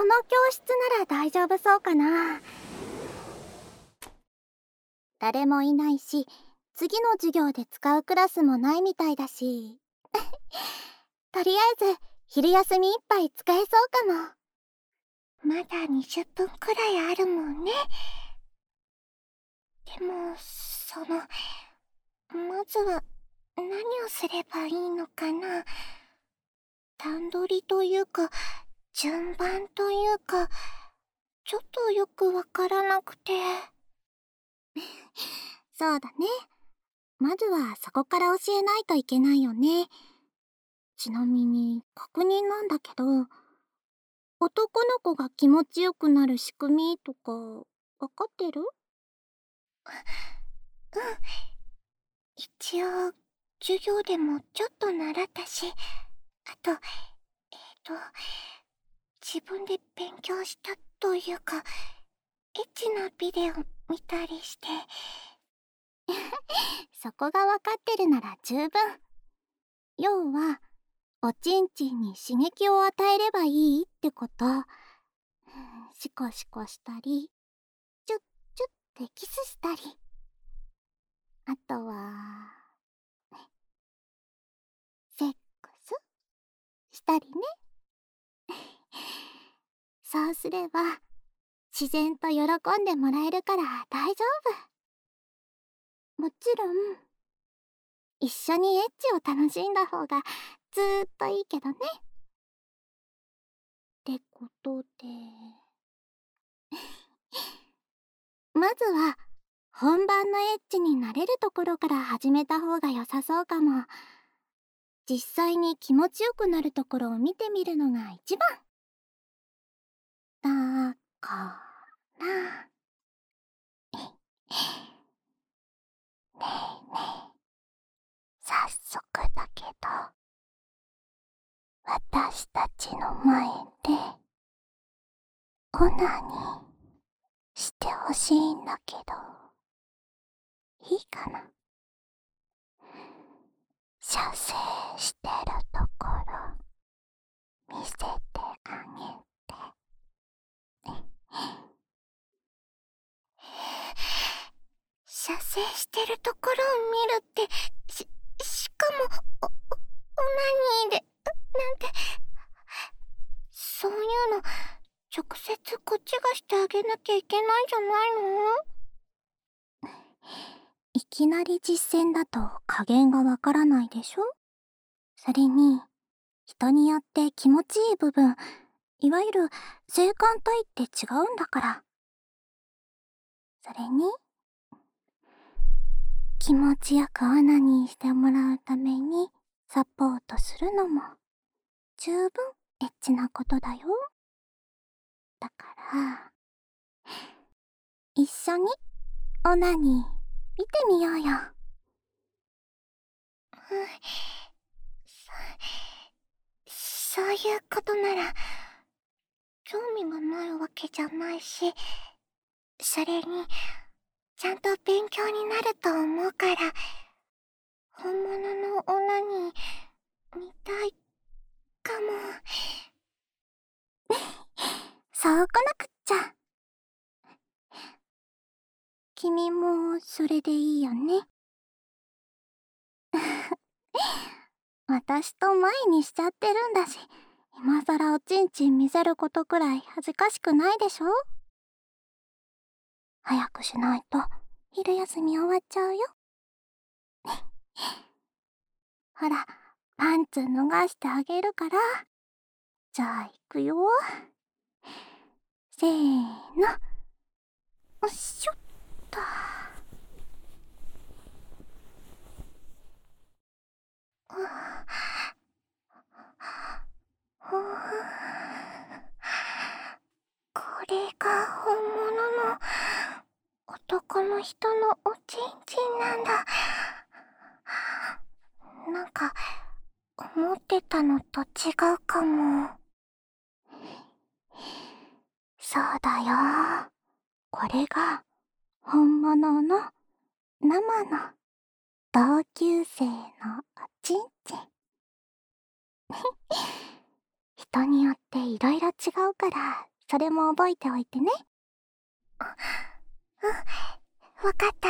この教室なら大丈夫そうかな。誰もいないし、次の授業で使うクラスもないみたいだし。とりあえず昼休みいっぱい使えそうかも。 まだ20分くらいあるもんね。でも、まずは何をすればいいのかな。段取りというか、順番というか、ちょっとよくわからなくて。 そうだね。まずはそこから教えないといけないよね。ちなみに確認なんだけど、男の子が気持ちよくなる仕組みとかわかってる？ うん。一応、授業でもちょっと習ったし、あと、自分で勉強したというか、エッチなビデオ見たりして。 そこがわかってるなら十分。要は、おちんちんに刺激を与えればいいってこと。シコシコしたり、チュッチュッってキスしたり。あとは、セックスしたりね。そうすれば、自然と喜んでもらえるから大丈夫。もちろん、一緒にエッチを楽しんだ方がずーっといいけどね。ってことで。まずは、本番のエッチになれるところから始めた方が良さそうかも。実際に気持ちよくなるところを見てみるのが一番。だからねえねえ、早速だけど、私たちの前でオナニーしてほしいんだけど、いいかな？射精してるところ見せてあげて。 射精してるところを見るって、しかも、オナニーで、なんて、そういうの、直接こっちがしてあげなきゃいけないんじゃないの？ いきなり実践だと加減がわからないでしょ？それに、人によって気持ちいい部分、いわゆる性感帯って違うんだから。それに、気持ちよくオナニーしてもらうためにサポートするのも十分エッチなことだよ。だから、一緒にオナニー見てみようよ。 そういうことなら、興味がないわけじゃないし、それに、ちゃんと勉強になると思うから、本物のオナニー、見たい、かも。 そうこなくっちゃ。君もそれでいいよね。私と前にしちゃってるんだし、今さらおちんちん見せることくらい恥ずかしくないでしょ？早くしないと昼休み終わっちゃうよ。ほら、パンツ脱がしてあげるから。じゃあ行くよ。せーの。おっしょっと。 これが本物の男の人のおちんちんなんだ。なんか、思ってたのと違うかも。 そうだよ。これが本物の生の同級生のおちんちん。人によっていろいろ違うからそれも覚えておいてね。 わかった。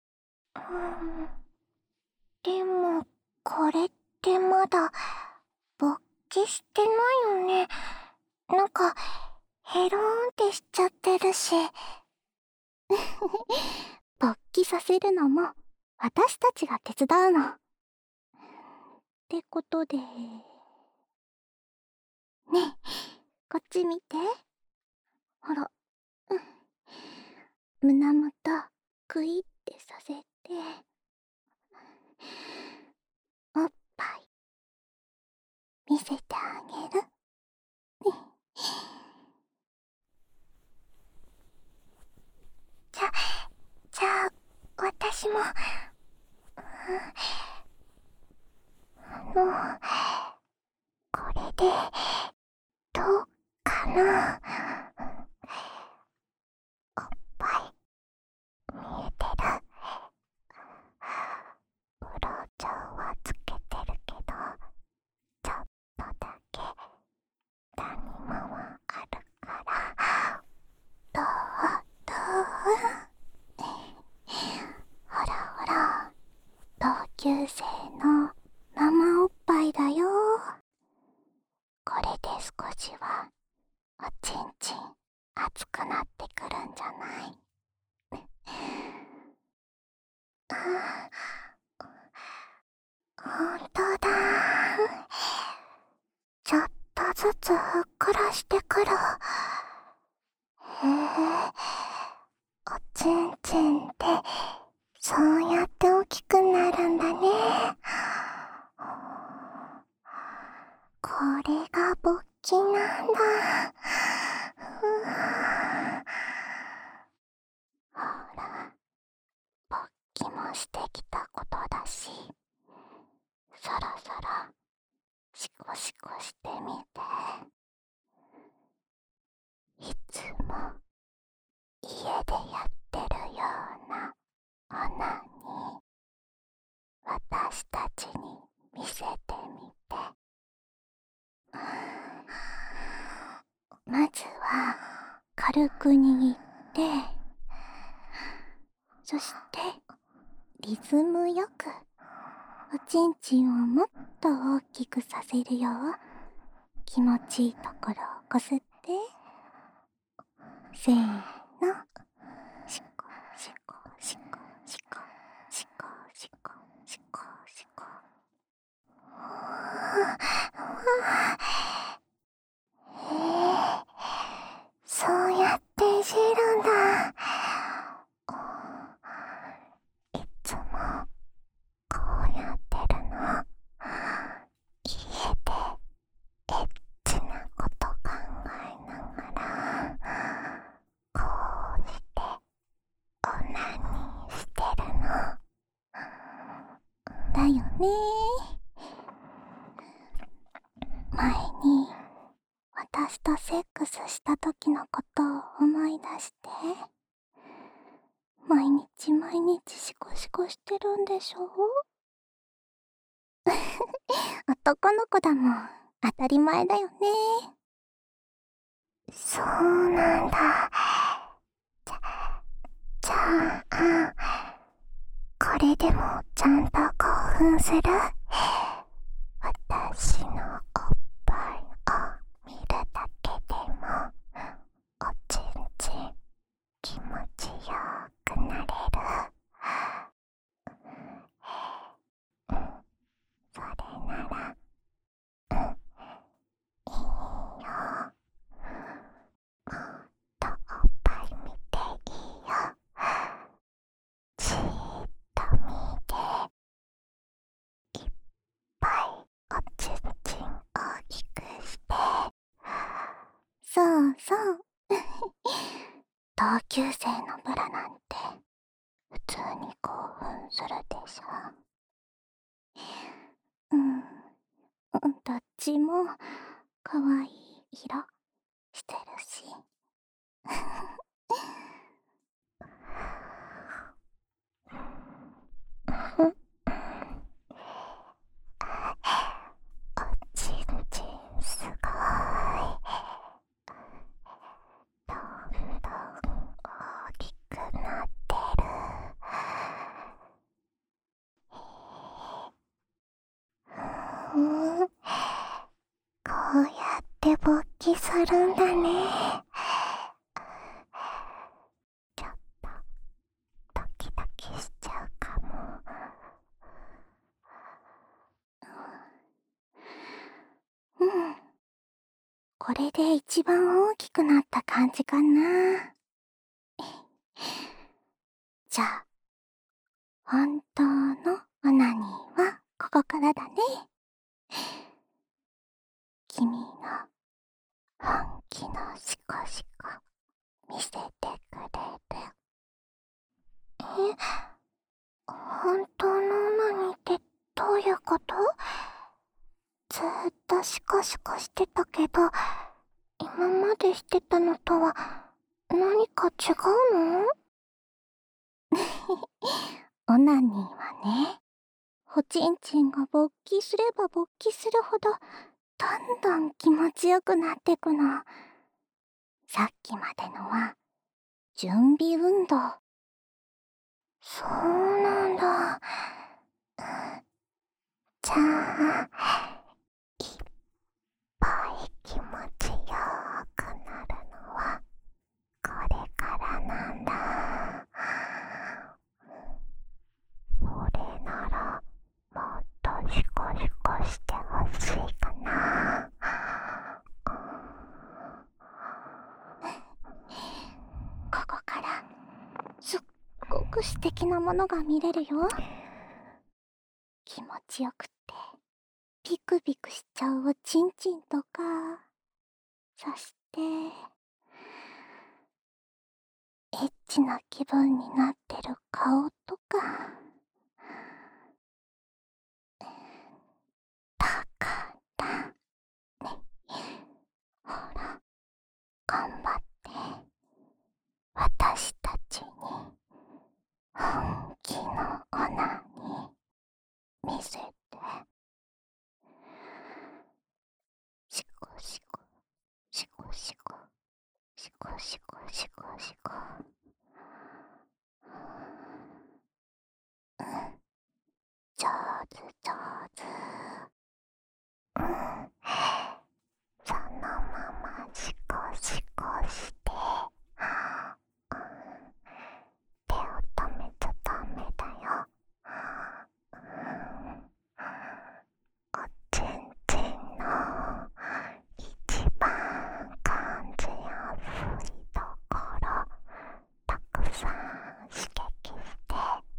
でも、これってまだ、勃起してないよね。なんか、ヘローンってしちゃってるし。 勃起させるのも、私たちが手伝うの。ってことで。ねえ、こっち見て。ほら、胸元、クイってさせて。おっぱい、見せてあげる。 じゃあ、私も、これで、どうかな。おっぱい、見えてる。ブローチョーはつけてるけど、ちょっとだけ、谷間はあるから、どうほらほら、同級生の生おっぱいだよ。これで少しはおちんちん熱くなってくるんじゃない？ほんとだ。ちょっとずつふっくらしてくる。へえ、おちんちんってそうやって大きくなるんだね。これが勃起なんだ。ほら、勃起もしてきたことだし、そろそろシコシコしてみて。いつも家でやってるようなオナニー、私たちに見せてみて。 まずは、軽く握って、そして、リズムよく、おちんちんをもっと大きくさせるよ。気持ちいいところをこすって。せーの。シコシコシコシコシコシコシコシコ。 そうやっていじるんだ。いつもこうやってるの。家でエッチなこと考えながら、こうしてオナニーしてるの。 だよね。前に私とセックスした時のことを思い出して。毎日毎日シコシコしてるんでしょ？男の子だもん、当たり前だよね。 そうなんだ。じゃあ、これでもちゃんと興奮する？私のおっぱいを見るだけでもおちんちん気持ちよくなれる。それなら、いいよ。もっとおっぱい見ていいよ。じーっと見て、いっぱいおちんちん大きくして。 そうそう。同級生のブラなんて普通に興奮するでしょ。どっちも可愛い色してるし。 おちんちんすごい。 するんだね。ちょっとドキドキしちゃうかも。 うん。これで一番大きくなった感じかな。じゃあ、本当のオナニーはここからだね。君の本気のシコシコ見せてくれる。 本当のオナニーってどういうこと？ずーっとシコシコしてたけど、今までしてたのとは何か違うの？ オナニーはね、おちんちんが勃起すれば勃起するほど、どんどん気持ちよくなってくの。さっきまでのは、準備運動。 そうなんだ。じゃあ、いっぱい気持ちよくなるのはこれからなんだ。それならもっとシコシコしてほしいかな。 ここから、すっごく素敵なものが見れるよ。気持ちよくって、ピクピクしちゃうおちんちんとか、そして、エッチな気分になってる顔とか。だからね、ほら、頑張って私たちに本気のオナに見せて。シコシコシコシコシコシコシコシコ。上手上手。 そのままシコシコして、手を止めちゃダメだよ。おちんちんの一番感じやすいところ、たくさん刺激して、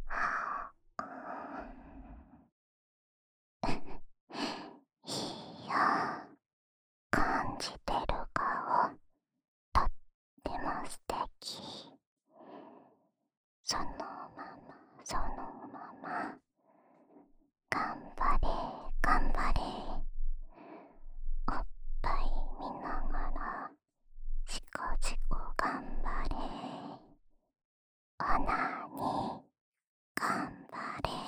いいよ、感じてる顔、とっても素敵。そのままそのまま、頑張れ頑張れ。おっぱい見ながらシコシコ頑張れ。オナニー頑張れ。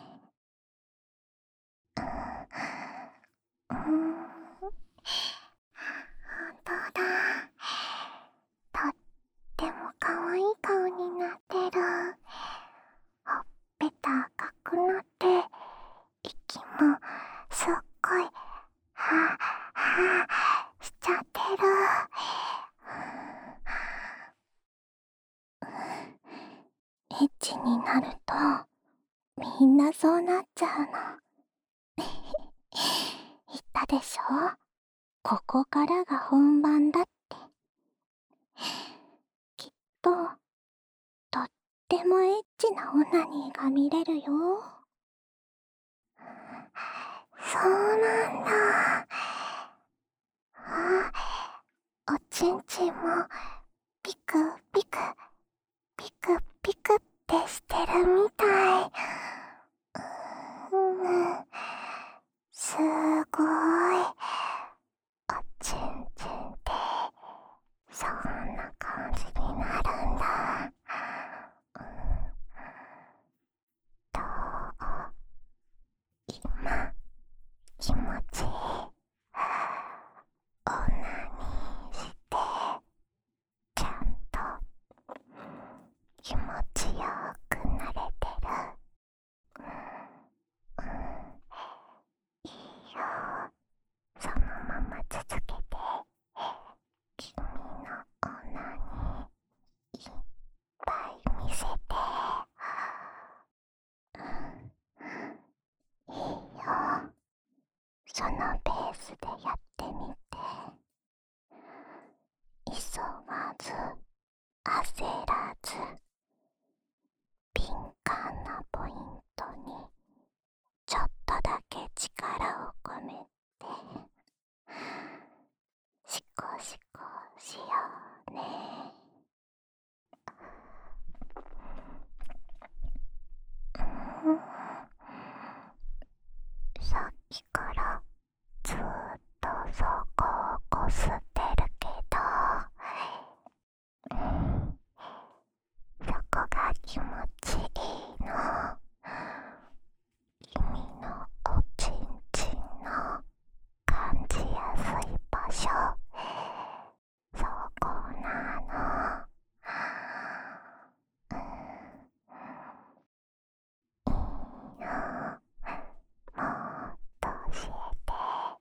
本当だ。とっても可愛い顔になってる。ほっぺた赤くなって、息もすっごいははしちゃってる。 エッチになるとみんなそうなっちゃうの。言ったでしょ、ここからが本番だって。きっととってもエッチなオナニーが見れるよ。 そうなんだ。おちんちんもピクピクピクピクってしてるみたい。すごい。おちんちんってそんな感じになるんだ。どう？今気持ちいい？オナニーしてちゃんと気持ちよくなれてる？ のペースでやってみて。急がず焦らず、敏感なポイントにちょっとだけ力を込めてシコシコしようね。さっきからずーっとそこをこすってるけど、そこが気持ちいいの。君のおちんちんの感じやすい場所、そこなの。いいよ、もっと教えて。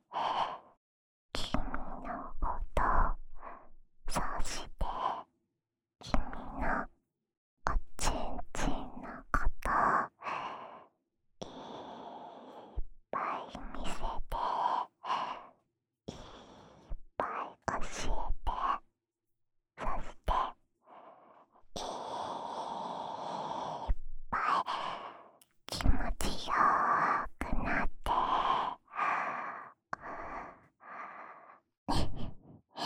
君のこと、そして君のおちんちんのこと、いっぱい見せて、いっぱい教えて、そしていっぱい気持ちよくなって。いいね、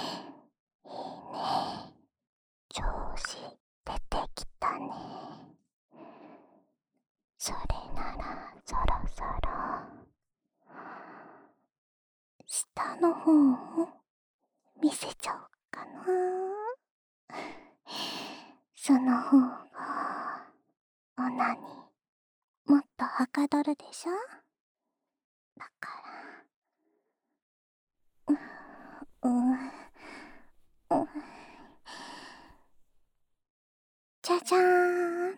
調子出てきたね。それならそろそろ下の方を見せちゃおうかな。その方がオナニーもっとはかどるでしょ。だからじゃじゃーん。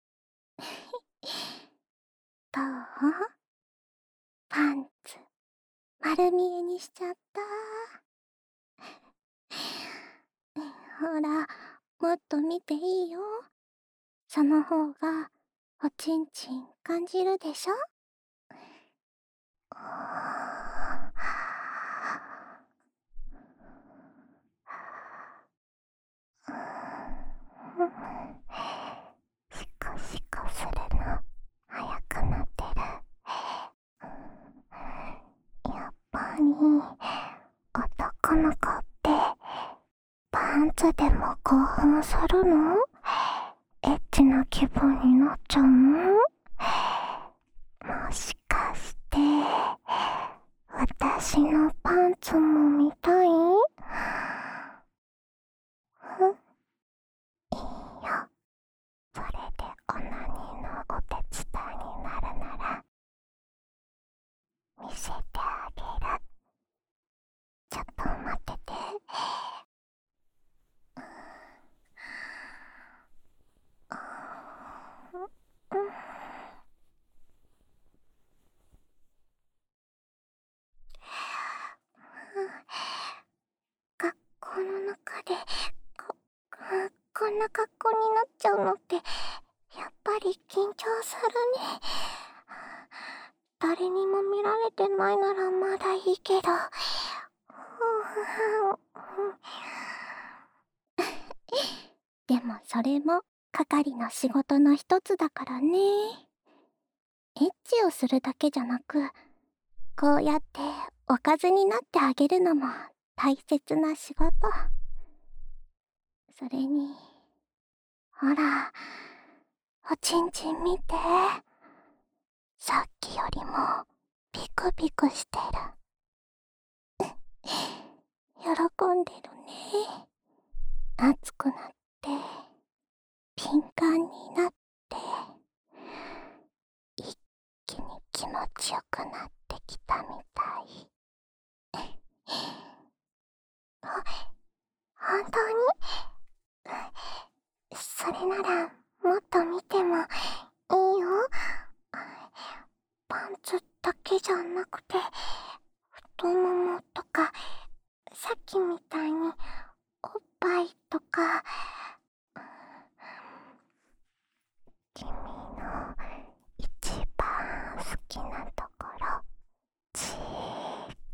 どう？パンツ丸見えにしちゃった。ほら、もっと見ていいよ。その方がおちんちん感じるでしょ。シコシコするの早くなってる。やっぱり男の子ってパンツでも興奮するの？エッチな気分になっちゃうの？もしかして私のパンツも見たい？いいよ。それでオナニーのお手伝いになるなら見せてあげる。ちょっと待ってて。学校の中でこんな格好になっちゃうのってやっぱり緊張するね。誰にも見られてないならまだいいけど。でもそれも係の仕事の一つだからね。エッチをするだけじゃなく、こうやっておかずになってあげるのも大切な仕事。それに、ほら、おちんちん見て。さっきよりもピクピクしてる。喜んでるね。熱くなって、敏感になって、一気に気持ちよくなってきたみたい。本当に？それならもっと見てもいいよ。パンツだけじゃなくて太ももとか、さっきみたいにおっぱいとか。君の一番好きなところじーっ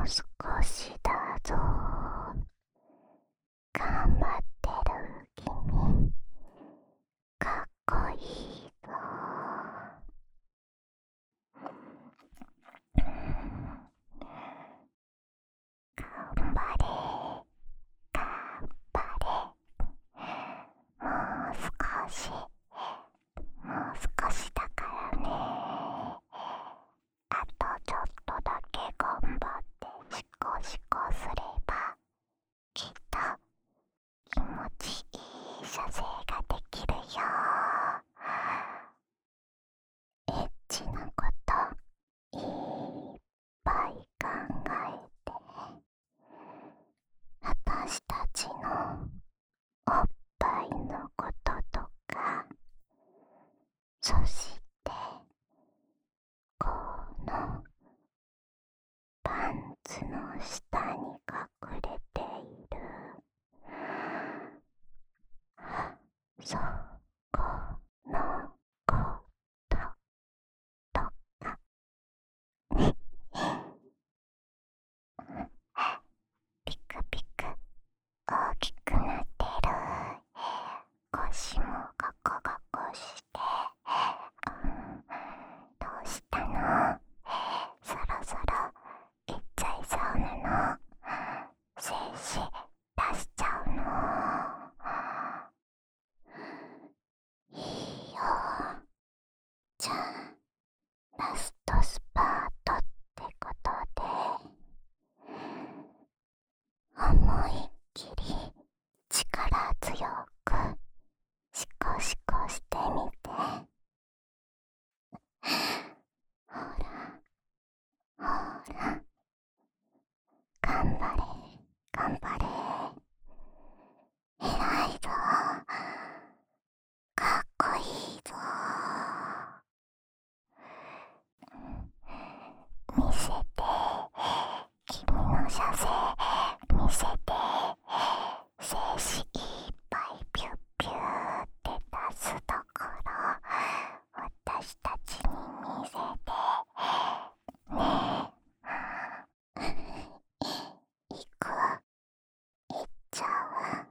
う少しだぞ。頑張ってる君、かっこいいぞ。頑張れ、頑張れ。もう少し、もう少しだからね。あとちょっとだけ頑張ってシコシコすれば、きっと気持ちいい射精ができるよ。エッチなこといっぱい考えて、私たちのおっぱいのこととか、そしてこのパンツの下に隠れているそこのこととかピクピク大きくなってる。腰もゴコゴコして、どうしたの？そろそろいっちゃいそうなの？精子出しちゃうの？いいよ。じゃあラストスパートってことで、思いっきり力強くシコシコしてみて。ほらほら、頑張れ頑張れ。偉いぞ、かっこいいぞ。見せて、君の射精見せて。精子いっぱいピュッピューって出すところ、私たちに見せてね。行く、行っちゃう。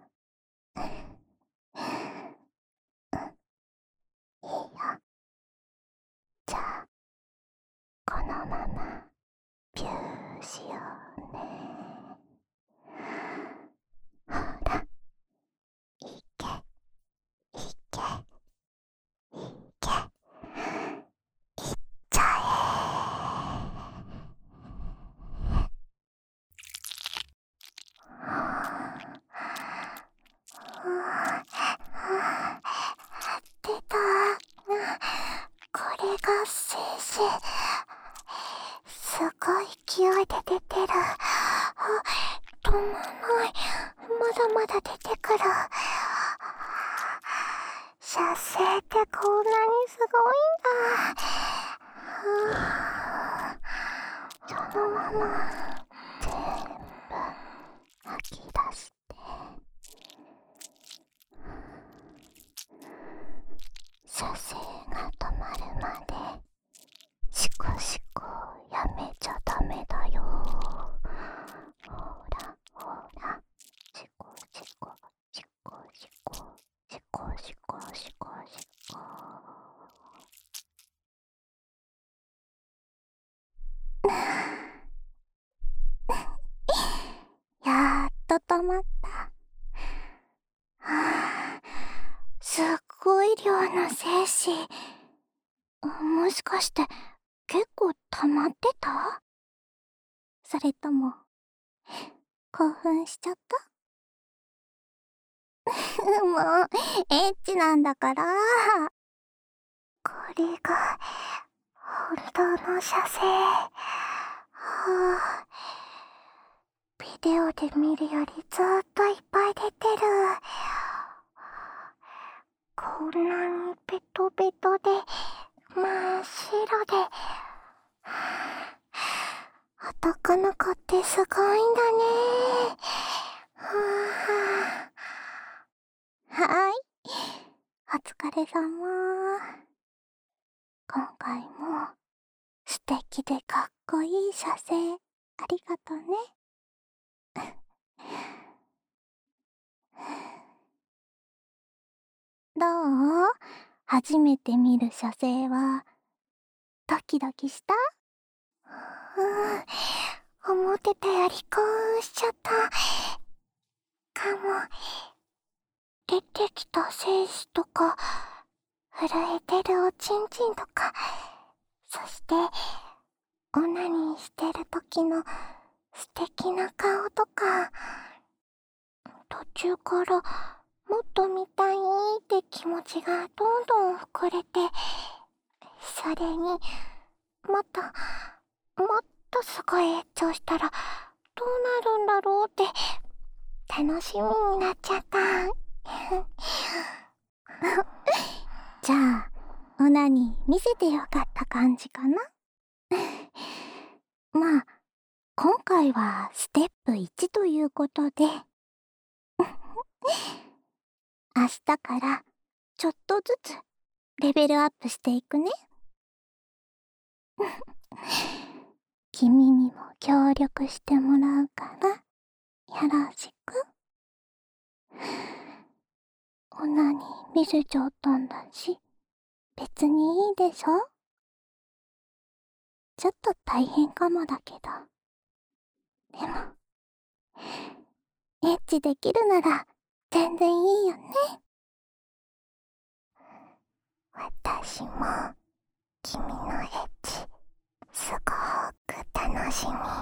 いいよ。じゃあこのままピューしようね。ほら、いけいけいけ、いっちゃえ。出た。これが精子。すごい勢いで出てる。止まない。まだまだ出てくる。射精ってこんなにすごいんだ。そのまま全部吐き出して、射精が止まるまでシコシコやめちゃダメだよ。ほらほら、シコシコシコシコシコシコシコシコ。やっと止まった。すっごい量の精子。もしかして結構溜まってた？それとも興奮しちゃった？もうエッチなんだから。これが本当の射精。ビデオで見るよりずっといっぱい出てる。こんなにベトベトで真っ白で、男の子ってすごいんだね。はい、お疲れ様。今回も素敵でかっこいい射精ありがとね。どう？初めて見る射精は、ドキドキした？ 思ってたより興奮しちゃった。かも。出てきた精子とか、震えてるおちんちんとか、そして、オナニーしてる時の素敵な顔とか、途中からもっと見たいって気持ちがどんどん膨れて、それにもっとすごいエッチをしたらどうなるんだろうって楽しみになっちゃった。 じゃあ、オナニー見せてよかった感じかな？まあ、今回はステップ1ということで、明日からちょっとずつレベルアップしていくね。君にも協力してもらうからよろしく。オナニー見せちゃったんだし、別にいいでしょ？ちょっと大変かもだけど。でも、エッチできるなら全然いいよね。 私も君のエッチすごく楽しみ。